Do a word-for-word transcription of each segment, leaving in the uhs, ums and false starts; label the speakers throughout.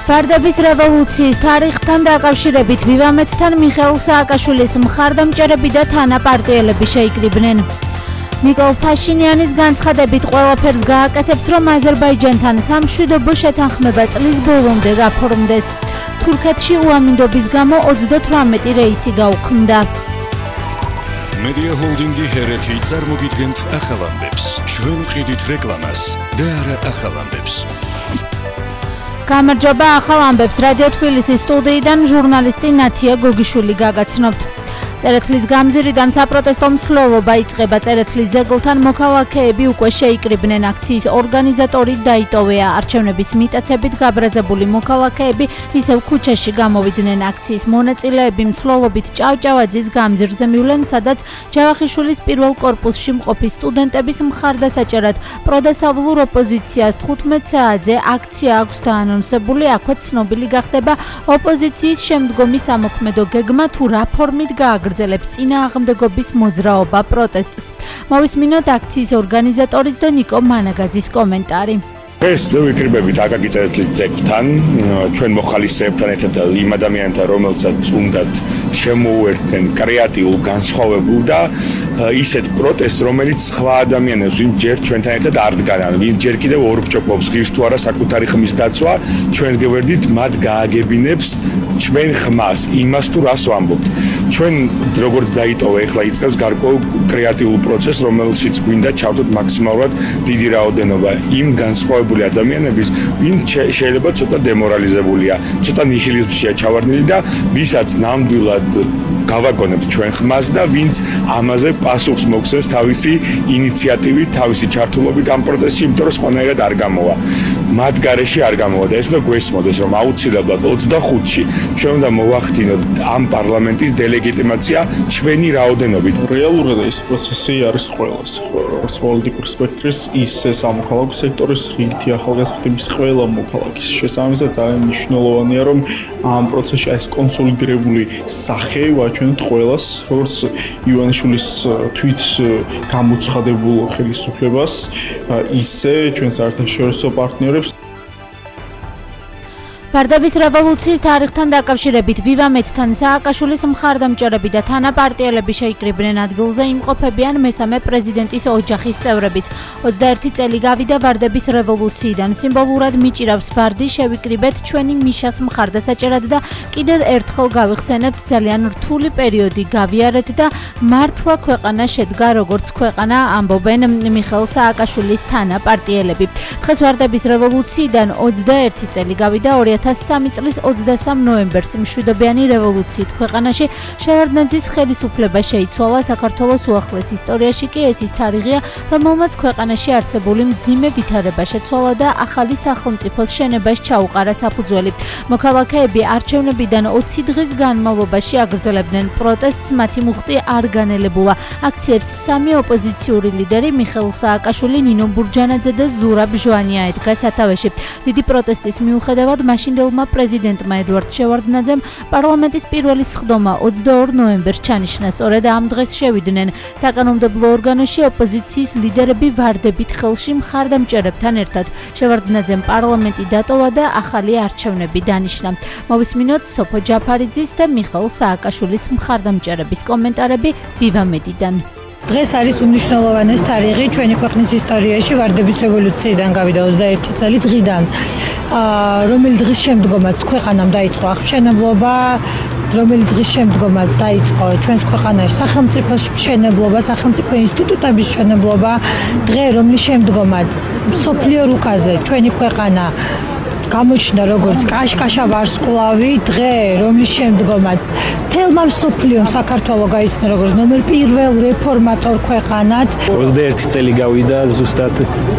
Speaker 1: ვარდების რევოლუციის თარიღთან დაკავშირებით ვივამეთთან მიხეილ სააკაშვილის მხარდამჭერები და თანაპარტიელები შეიკრიბნენ. ნიკოლ ფაშინიანის განცხადებით ყველაფერს გააკეთებს, რომ აზერბაიჯანთან სამშვიდობო შეთანხმება წლის ბოლომდე გაფორმდეს. თურქეთში უამინდობის გამო ოცდათვრამეტი რეისი გაუქმდა.
Speaker 2: Media Holdingi ჰერეთი წარმოგიდგენთ ახალ ამბებს. ჩვენ ვყიდით რეკლამას და არა ახალ ამბებს.
Speaker 1: გამარჯობა, ახალ ამბებს რადიო თბილისის სტუდიიდან ჟურნალისტი ნათია გოგიშვილი გაგაცნობთ. წერეთლის გამზირიდან საპროტესტო მსვლელობა იწყება. წერეთლის ზეგლთან მოქალაქეები უკვე შეიკრიბნენ. აქციის ორგანიზატორი დაიტოვეა. არჩევნების მიტაცებით გაბრაზებული მოქალაქეები ისევ ქუჩაში გამოვიდნენ. აქციის მონაწილეები მსვლელობით ჭავჭავაძის გამზირზე მივლენ, სადაც ჯავახიშვილის პირველ კორპუსში მყოფი სტუდენტების მხარდასაჭერად პროდასავლურ ოპოზიციას თხუთმეტ საათზე აქცია აქვს დაანონსებული. აქვე ცნობილი გახდება ოპოზიციის შემდგომი სამოქმედო გეგმა თუ რა ფორმით გააგრძელებს წინააღმდეგობის მოძრაობა პროტესტს. მოვისმინოთ აქციის ორგანიზატორის და ნიკო მანაგაძის კომენტარი.
Speaker 3: ეს ვიკრიბებით აკაკი წერეთლის ძეგლთან, ჩვენ მოხალისეებთან ერთად იმ ადამიანთან, რომელსაც უნდათ შემოუერთდნენ კრეატიულ, განსხვავებულ და ისეთ პროტესტს, რომელიც სხვა ადამიანებს, ვინც ჯერ ჩვენთან ერთად არ დგანან, ვინც ჯერ კიდევ ორბჭოფობს ღირს თუ არა საკუთარი ხმის დაცვა, ჩვენს გვერდით მათ გააგებინებს ჩვენ ხმას, იმას თუ რას ვამბობთ. ჩვენ როგორც დაიტოვა, ეხლა იწყებს გარკვეულ კრეატიულ პროცესს, რომელშიც გვინდა ჩავთოთ მაქსიმალურად დიდი რაოდენობა იმ განსხვავებულ ადამიანების, ვინც შეიძლება ცოტა დემორალიზებულია, ცოტა ნიჰილიზმშია ჩავარდნილი და ვისაც ნამდვილად გავაგონებთ ჩვენ ხმას და ვინც ამაზე პასუხს მოგცემს თავისი ინიციატივით, თავისი ჩართულობით ამ პროტესტში, იმიტომ რომ სხვანაირად არ გამოვა. მათ გარეშე არ გამოვა და ეს უნდა გვესმოდეს, რომ აუცილებლად ოცდახუთში ჩვენ უნდა მოვახდინოთ ამ პარლამენტის დელეგიტიმაცია ჩვენი რაოდენობით.
Speaker 4: რეალურად ეს პროცესი არის ყველას, როგორც პოლიტიკურ სპექტრის, ისე სამოქალაქო სექტორის, რიგითი ახალგაზრდების ყველა მოქალაქის შესაბამისად ძალიან მნიშვნელოვანია, რომ ამ პროცესში ეს კონსოლიდირებული სახე ვაჩვენოთ ყველას, როგორც ივანიშვილის თვით გამოცხადებულ ხელისუფლებას, ისე ჩვენ საერთაშორისო პარტნიორებს.
Speaker 1: ვარდების რევოლუციის თარიღთან დაკავშირებით ვივამეთთან სააკაშვილის მხარდამჭერები და თანაპარტიელები შეიკრიბნენ. ადგილზე იმყოფებიან მესამე პრეზიდენტის ოჯახის წევრებიც. ოცდაერთი წელი გავიდა ვარდების რევოლუციიდან. სიმბოლურად მიჭირავს ვარდი შევიკრიბეთ ჩვენი მიშას მხარდასაჭერად და კიდევ ერთხელ გავიხსენებთ, ძალიან რთული პერიოდი გავიარეთ და მართლა ქვეყანა შედგა როგორც ქვეყანა, ამბობენ მიხეილ სააკაშვილის თანაპარტიელები. დღეს ვარდების რევოლუციიდან ოცდაერთი წელი გავიდა. ორი ათას სამი წლის ოცდასამ ნოემბერს მშვიდობიანი რევოლუციით ქვეყანაში შევარდნაძის ხელისუფლება შეიცვალა. საქართველოს უახლეს ისტორიაში კი ეს ის თარიღია, რომელმაც ქვეყანაში არსებული მძიმე ვითარება შეცვალა და ახალი სახელმწიფოს შენებას ჩაუყარა საფუძველი. მოქალაქეები არჩევნებიდან ოცი დღის განმავლობაში აგრძელებდნენ პროტესტს, მათი მუხტი არ განელებულა. აქციებს სამი ოპოზიციური ლიდერი მიხეილ სააკაშვილი, ნინო ბურჯანაძე და ზურაბ ჟვანია ედგა სათავეში. დიდი პროტესტის მიუხედავად მაშინდელმა პრეზიდენტმა ედვარდ შევარდნაძემ პარლამენტის პირველი სხდომა ოცდაორ ნოემბერს ჩანიშნა. სწორედ ამ დღეს შევიდნენ საკანონმდებლო ორგანოში ოპოზიციის ლიდერები ვარდებით ხელში მხარდამჭერებთან ერთად. შევარდნაძემ პარლამენტი დატოვა და ახალი არჩევნები დანიშნა. მოვისმინოთ სოფო ჯაფარიძის და მიხეილ სააკაშვილის მხარდამჭერების კომენტარები ვივამედიდან.
Speaker 5: დღეს არის უმნიშვნელოვანესი თარიღი ჩვენი ქვეყნის ისტორიაში. ვარდების რევოლუციიდან გავიდა ოცდაერთი წელი დღიდან, რომელიც დღის შემდგომაც ქვეყანამ დაიწყო აღმშენებლობა, რომელიც დღის შემდგომაც დაიწყო ჩვენს ქვეყანაში სახელმწიფოს მშენებლობა, სახელმწიფო ინსტიტუტების მშენებლობა, დღე რომლის შემდგომაც მსოფლიო რუკაზე ჩვენი ქვეყანა გამოჩნდა როგორც კაშკაშა ვარსკვლავი, დღე რომლის შემდგომაც თელმა მსოფლიომ საქართველო გაიცნო როგორც ნომერ პირველ რეფორმატორ ქვეყანად.
Speaker 6: ოცდაერთი წელი გავიდა ზუსტად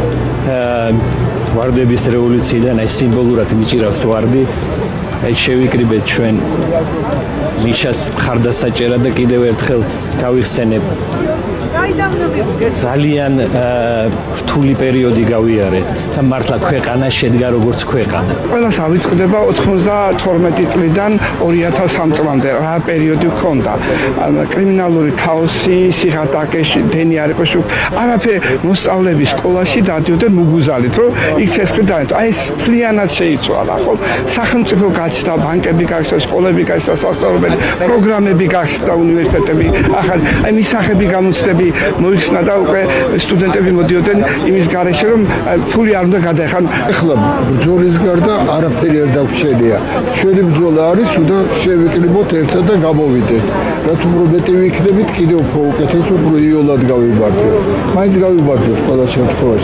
Speaker 6: ვარდების რევოლუციიდან, აი სიმბოლურად მიჭირავს ვარდი. აი შევიკრიბეთ ჩვენ მიშას მხარდასაჭერად და კიდევ ერთხელ გავიხსენებ ძალიან რთული პერიოდი გავიარეთ და მართლა ქვეყანა შედგა როგორც ქვეყანა.
Speaker 7: ყველას ავიწყდება ოთხმოცდათორმეტი წლიდან ორი ათას სამი წლამდე რა პერიოდი ჰქონდა. კრიმინალური ქაოსი, სიღატაკეში, დენი არ იყო შუ. არაფერი მოსწავლეები სკოლაში დადიოდნენ მუგუზალით, რომ იქ ცეცხლი დაეთო. აი ეს მთლიანად შეიცვალა, ხო? სახელმწიფო გაჩნდა, ბანკები გაჩნდა, სკოლები გაჩნდა, სასწავლებელი პროგრამები გაჩნდა, უნივერსიტეტები. ახლა აი მისახები განუცდები მოიხსნა და უკვე სტუდენტები მოდიოდნენ იმის გარეშე, რომ ფული არ უნდა გადაეხან.
Speaker 8: ახლა ბრძოლის გარდა არაფერი არ დაგვრჩენია. ჩვენი ბრძოლა არის უნდა შევიკრიბოთ ერთად და გამოვიდეთ. რაც უფრო მეტი ვიქნებით, კიდევ უფრო უკეთეს, უფრო იოლად გავიბარჯოთ. მაინც გავიბარჯოთ ყველა შემთხვევაში.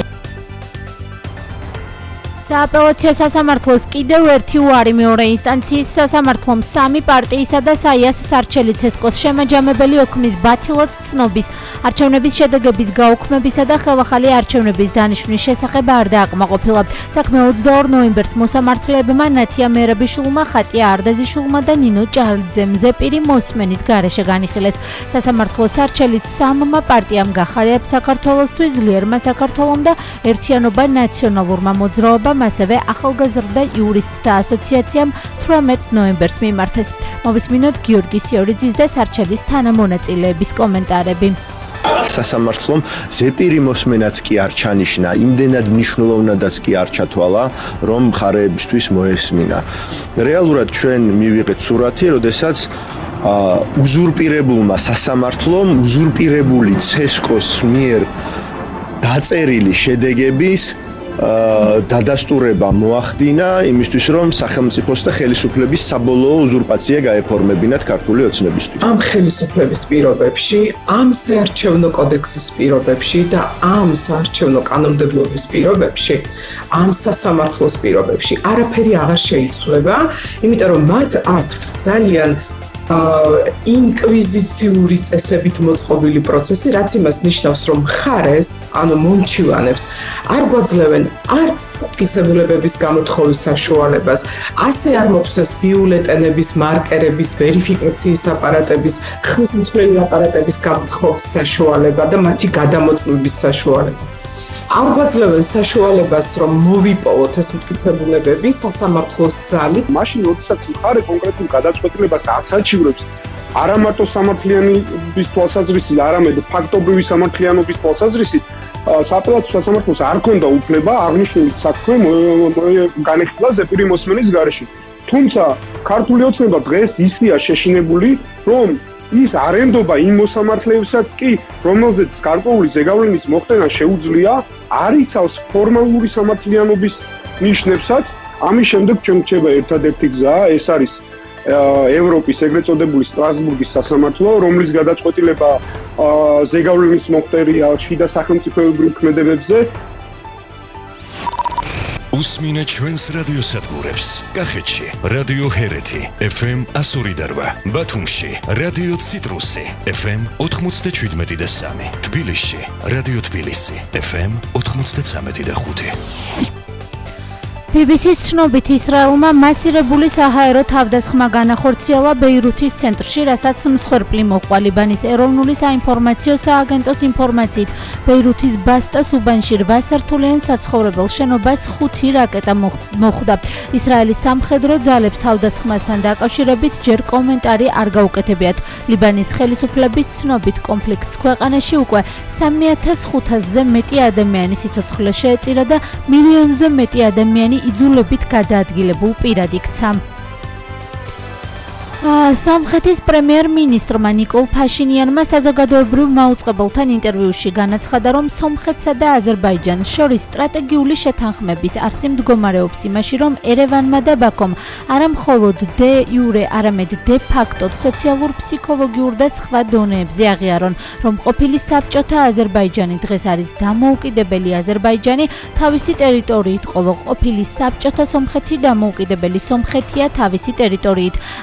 Speaker 1: სააპელაციო სასამართლოს კიდევ ერთი უარი მეორე ინსტანციის სასამართლომ სამი პარტიისა და საიას სარჩელი ცესკოს შემაჯამებელი ოქმის ბათილად ცნობის, არჩევნების შედეგების გაუქმებისა და ხელახალი არჩევნების დანიშვნის შესახებ არ დააკმაყოფილა. საქმე ოცდაორ ნოემბერს მოსამართლეებმა ნათია მერაბიშვილმა, ხატია არდაზიშვილმა და ნინო ჭალიძემ ზეპირი მოსმენის გარეშე განიხილეს. სასამართლოს სარჩელით სამმა პარტიამ გახარებია საქართველოსთვის, ძლიერმა საქართველომ და ერთიანობა ნაციონალურმა მოძრაობამ, ასევე ახალგაზრდა იურისტთა ასოციაციამ თვრამეტ ნოემბერს მიმართეს. მოვისმინოთ გიორგი სიორიძის და სარჩელის თანამონაწილეების კომენტარები.
Speaker 9: სასამართლომ ზეპირი მოსმენაც კი არ ჩანიშნა, იმდენად მნიშვნელოვნადაც კი არ ჩათვალა, რომ მხარეებისთვის მოესმინა. რეალურად ჩვენ მივიღეთ სურათი, როდესაც უზურპირებულმა სასამართლომ უზურპირებული ცესკოს მიერ დაწერილი შედეგების დადასტურება მოახდინა იმისთვის, რომ სახელმწიფოს და ხელისუფლების საბოლოო უზურპაცია გაეფორმებინათ ქართული ოცნებისთვის.
Speaker 10: ამ ხელისუფლების პირობებში, ამ საარჩევნო კოდექსის პირობებში და ამ საარჩევნო კანონმდებლობის პირობებში, ამ სასამართლოს პირობებში არაფერი აღარ შეიცვლება, იმიტომ რომ მათ აქვთ ძალიან ინკვიზიციური წესებით მოწყობილი პროცესი, რაც იმას ნიშნავს, რომ მხარეს, ანუ მომჩივანებს, არ გვაძლევენ არც მტკიცებულებების გამოთხოვის საშუალებას, ასე არ მოგვცეს ბიულეტენების, მარკერების, ვერიფიკაციის აპარატების, ხმის მთელი აპარატების გამოთხოვის საშუალება და მათი გადამოწმების საშუალება. არ გვაძლევენ საშუალებას, რომ მოვიპოვოთ ეს მტკიცებულებები სასამართლოს ძალით.
Speaker 4: მაშინ როდესაც მხარე კონკრეტულ გადაწყვეტილებას ასაჩივრებს არა მარტო სამართლიანობის თვალსაზრისით, არამედ ფაქტობრივი სამართლიანობის თვალსაზრისით, სააპელაციო სასამართლოს არ ქონდა უფლება აღნიშნული საქმე განეხილა ზეპირი მოსმენის გარეშე. თუმცა ქართული ოცნება დღეს ისია შეშინებული, რომ ის არენდობა იმ მოსამართლეებსაც კი, რომელზეც გარკვეული ზეგავლენის მოხდენა შეუძლია, არ იცავს ფორმალური სამართლიანობის ნიშნებსაც. ამის შემდეგ ჩვენ გვჭირდება ერთადერთი გზა, ეს არის ევროპის ეგრეთ წოდებული სტრასბურგის სასამართლო, რომლის გადაწყვეტილება ზეგავლენის მოხდერია შიდა სახელმწიფოებრივ ქმედებებზე.
Speaker 2: უსმინე ჩვენს რადიოსადგურებს. კახეთში რადიო ჰერეთი ეფ ემ εκατო ორი და რვა, ბათუმში რადიო ციტრუსი ეფ ემ ოთხმოცდაშვიდმეტი და სამი, თბილისში რადიო თბილისი ეფ ემ ოთხმოცდაცამეტი და ხუთი.
Speaker 1: ბი ბი სის ცნობით ისრაელმა მასირებული საჰაერო თავდასხმა განახორციელა ბეირუთის ცენტრში, რასაც მსხვერპლი მოჰყვა. ლიბანის ეროვნული საინფორმაციო სააგენტოს ინფორმაციით, ბეირუთის ბასტას უბანში რვა სართულიან საცხოვრებელ შენობას ხუთი რაკეტა მოხვდა. ისრაელის სამხედრო ძალებს თავდასხმასთან დაკავშირებით ჯერ კომენტარი არ გაუკეთებიათ. ლიბანის ხელისუფლების ცნობით, კონფლიქტს ქვეყანაში უკვე სამი ათას ხუთასზე მეტი ადამიანი სიცოცხლე შეეწირა და მილიონზე მეტი ადამიანი იძულებით გადაადგილებულ პირად იქცა. სამხრეთის პრემიერ-მინისტრმა ნიკოლ ფაშინიანმა საზოგადოებრივ მაუწყებელთან ინტერვიუში განაცხადა, რომ სომხეთსა და აზერბაიჯანს შორის სტრატეგიული შეთანხმების არსი მდგომარეობს იმაში, რომ ერევანმა და ბაქომ არა მხოლოდ დე იურე, არამედ დე ფაქტოდ სოციალურ, ფსიქოლოგიურ და სხვა დონეებზე აღიარონ, რომ ყოფილი საბჭოთა აზერბაიჯანი დღეს არის დამოუკიდებელი აზერბაიჯანი თავისი ტერიტორიით, ხოლო ყოფილი საბჭოთა სომხეთი დამოუკიდებელი სომხეთია თავისი ტერიტორიით. ამავე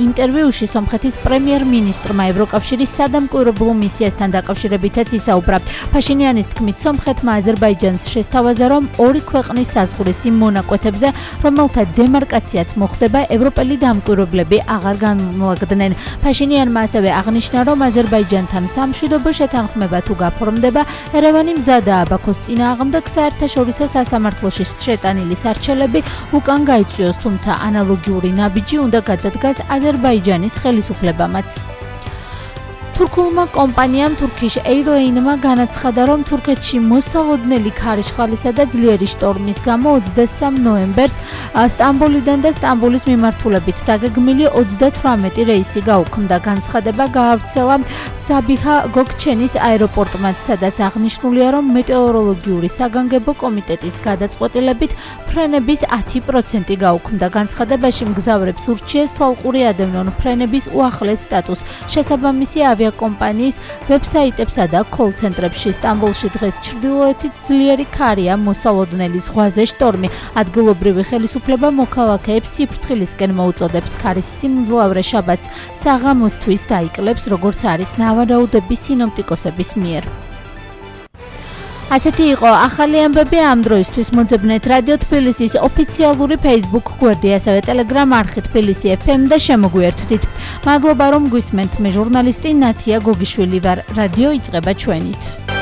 Speaker 1: ინტერვიუში სომხეთის პრემიერ-მინისტრმა ევროკავშირის სადამკვირვებლო მისიასთან დაკავშირებითაც ისაუბრა. ფაშინიანის თქმით, სომხეთმა აზერბაიჯანს შესთავაზა, რომ ორი ქვეყნის საზღვრის იმ მონაკვეთებზე, რომელთა დემარკაციაც მოხდება, ევროპელი დამკვირვებლები აღარ განლაგდნენ. ფაშინიანმა ასევე აღნიშნა, რომ აზერბაიჯანთან სამშვიდობო შეთანხმება თუ გაფორმდება, ერევანი მზადაა ბაქოს წინააღმდეგ საერთაშორისო სასამართლოში შეტანილი სარჩელები უკან გაიწვიოს, თუმცა ანალოგიური ნაბიჯი უნდა გადადგას აზერბაიჯანის ხელისუფლებამაც. თურქულმა კომპანიამ Turkish Airlines-მა განაცხადა, რომ თურქეთში მოსალოდნელი ქარიშხალისა და ძლიერი შტორმის გამო ოცდასამ ნოემბერს სტამბოლიდან და სტამბოლის მიმართულებით დაგეგმილი ოცდათვრამეტი რეისი გაუქმდა. განცხადება გაავრცელა საბიჰა გოქჩენის აეროპორტმაც, სადაც აღნიშნულია, რომ მეტეოროლოგიური საგანგებო კომიტეტის გადაწყვეტილებით ფრენების ათი პროცენტი გაუქმდა. განცხადებაში მგზავრებს ურჩიეს თვალყური ადევნონ ფრენების უახლეს სტატუსს. შესაბამისი ავიაკომპანიის ვებსაიტებსა და კოლ-ცენტრებში. სტამბოლში დღეს ჩრდილოეთით ძლიერი ქარია, მოსალოდნელი ზღვაზე შტორმი. ადგილობრივი ხელისუფლება მოქალაქეებს სიფრთხილისკენ მოუწოდებს. ქარის სიმძლავრე შაბათს საღამოსთვის დაიკლებს, როგორც არის ნავარაუდების სინოპტიკოსების მიერ. ასეთი იყო ახალი ამბები ამ დროისთვის. მოძებნეთ რადიო თბილისის ოფიციალური Facebook გვერდი, ასევე Telegram არხი თბილისი ეფ ემ და შემოგვიერთდით. მადლობა რომ გვისმენთ. მე ჟურნალისტი ნათია გოგიშვილი ვარ. რადიო იწყება ჩვენით.